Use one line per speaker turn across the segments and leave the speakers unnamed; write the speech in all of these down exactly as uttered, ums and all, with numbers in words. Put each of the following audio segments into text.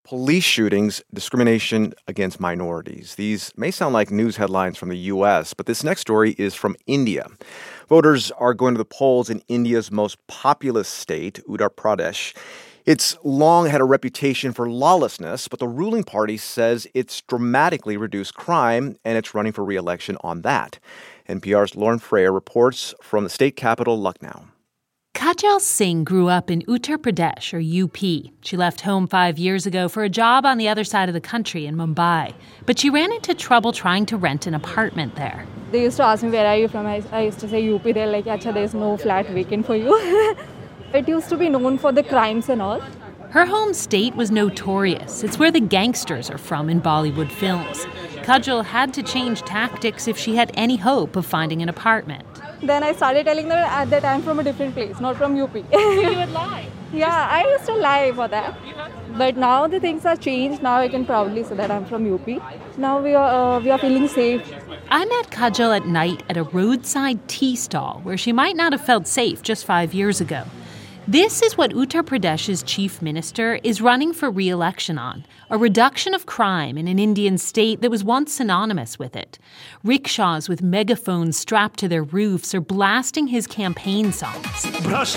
Police shootings, discrimination against minorities. These may sound like news headlines from the U S, but this next story is from India. Voters are going to the polls in India's most populous state, Uttar Pradesh. It's long had a reputation for lawlessness, but the ruling party says it's dramatically reduced crime, and it's running for re-election on that. N P R's Lauren Frayer reports from the state capital, Lucknow.
Kajal Singh grew up in Uttar Pradesh, or U P. She left home five years ago for a job on the other side of the country in Mumbai. But she ran into trouble trying to rent an apartment there.
They used to ask me, where are you from? I, I used to say U P. They're like, Acha, there's no flat vacant for you. It used to be known for the crimes and all.
Her home state was notorious. It's where the gangsters are from in Bollywood films. Kajal had to change tactics if she had any hope of finding an apartment.
Then I started telling them at that I'm from a different place, not from U P.
You would lie?
Yeah, I used to lie for that. But now the things are changed. Now I can proudly say that I'm from U P. Now we are uh, we are feeling safe.
I met Kajal at night at a roadside tea stall where she might not have felt safe just five years ago. This is what Uttar Pradesh's chief minister is running for re-election on, a reduction of crime in an Indian state that was once synonymous with it. Rickshaws with megaphones strapped to their roofs are blasting his campaign songs.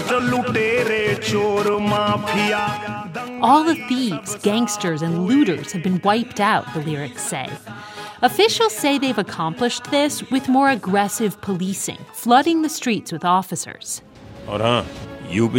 All the thieves, gangsters, and looters have been wiped out, the lyrics say. Officials say they've accomplished this with more aggressive policing, flooding the streets with officers. In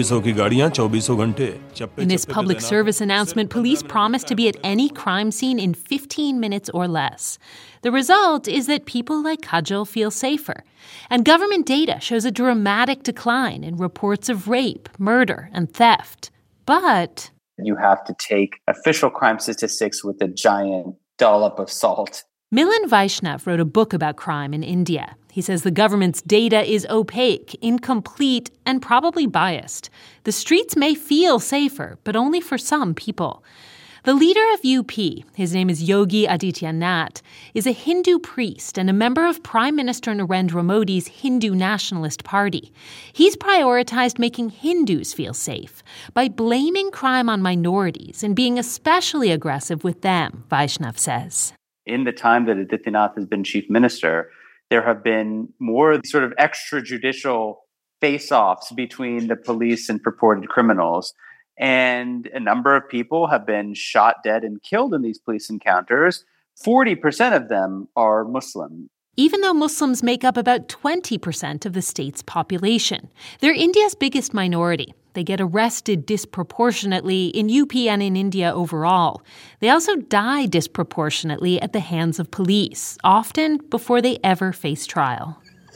this public service announcement, police promise to be at any crime scene in fifteen minutes or less. The result is that people like Kajal feel safer. And government data shows a dramatic decline in reports of rape, murder, and theft. But
you have to take official crime statistics with a giant dollop of salt.
Milan Vaishnav wrote a book about crime in India. He says the government's data is opaque, incomplete, and probably biased. The streets may feel safer, but only for some people. The leader of U P, his name is Yogi Adityanath, is a Hindu priest and a member of Prime Minister Narendra Modi's Hindu Nationalist Party. He's prioritized making Hindus feel safe by blaming crime on minorities and being especially aggressive with them, Vaishnav says.
In the time that Adityanath has been chief minister, there have been more sort of extrajudicial face-offs between the police and purported criminals. And a number of people have been shot dead and killed in these police encounters. forty percent of them are Muslim.
Even though Muslims make up about twenty percent of the state's population, they're India's biggest minority. They get arrested disproportionately in U P and in India overall. They also die disproportionately at the hands of police, often before they ever face trial.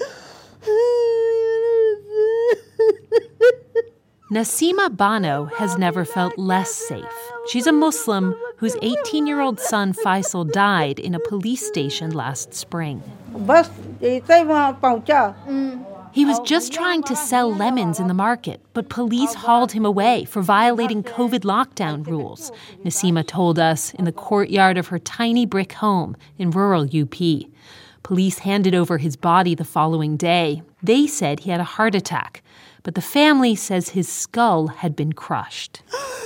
Nasima Bano has never felt less safe. She's a Muslim whose eighteen-year-old son Faisal died in a police station last spring. He was just trying to sell lemons in the market, but police hauled him away for violating COVID lockdown rules, Nasima told us in the courtyard of her tiny brick home in rural U P. Police handed over his body the following day. They said he had a heart attack, but the family says his skull had been crushed.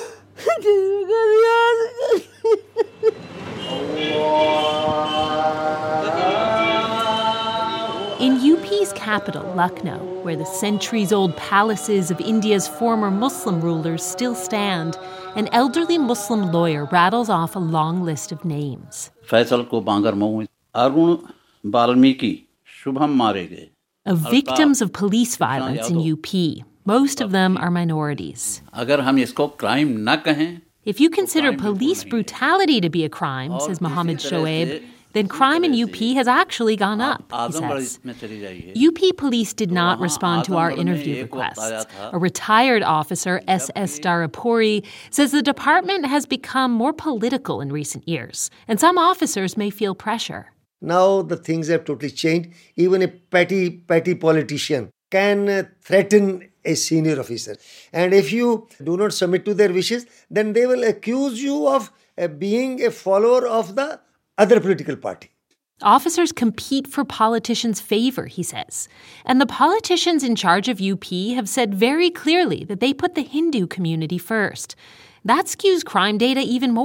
In U P's capital, Lucknow, where the centuries-old palaces of India's former Muslim rulers still stand, an elderly Muslim lawyer rattles off a long list of names.
Faisal ko Bangar Mau, Arun Balmiki, Shubham Marege.
Of victims of police violence in U P. Most of them are minorities. If you consider police brutality to be a crime, says Mohammed Shoaib, then crime in U P has actually gone up, he says. U P police did not respond to our interview requests. A retired officer, S S Darapuri, says the department has become more political in recent years, and some officers may feel pressure.
Now the things have totally changed. Even a petty, petty politician can uh, threaten a senior officer. And if you do not submit to their wishes, then they will accuse you of uh, being a follower of the other political party.
Officers compete for politicians' favor, he says. And the politicians in charge of U P have said very clearly that they put the Hindu community first. That skews crime data even more.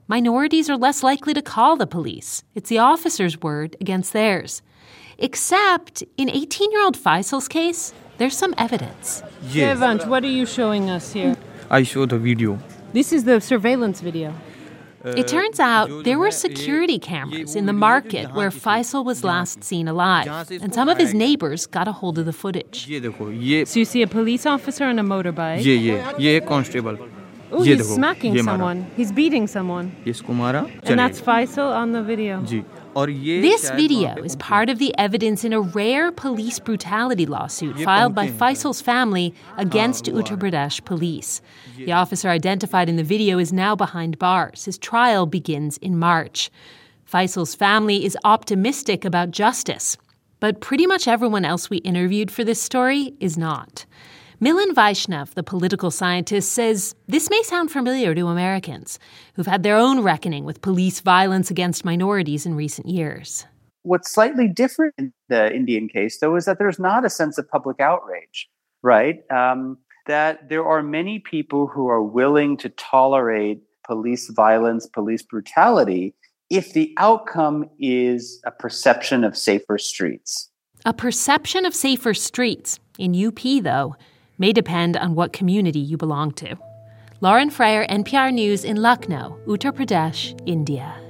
minorities are less likely to call the police. It's the officer's word against theirs. Except in eighteen-year-old Faisal's case, there's some evidence.
Yes. Devansh, what are you showing us here?
I show the video.
This is the surveillance video.
It turns out there were security cameras in the market where Faisal was last seen alive, and some of his neighbors got a hold of the footage.
So you see a police officer on a motorbike?
Yeah, yeah, yeah, constable.
Oh, he's smacking someone. He's beating someone.
Yes, Kumara.
And that's Faisal on the video.
This video is part of the evidence in a rare police brutality lawsuit filed by Faisal's family against Uttar Pradesh police. The officer identified in the video is now behind bars. His trial begins in March. Faisal's family is optimistic about justice, but pretty much everyone else we interviewed for this story is not. Milan Vaishnav, the political scientist, says this may sound familiar to Americans who've had their own reckoning with police violence against minorities in recent years.
What's slightly different in the Indian case, though, is that there's not a sense of public outrage, right? Um, that there are many people who are willing to tolerate police violence, police brutality, if the outcome is a perception of safer streets.
A perception of safer streets. In U P, though, may depend on what community you belong to. Lauren Freyer, N P R News in Lucknow, Uttar Pradesh, India.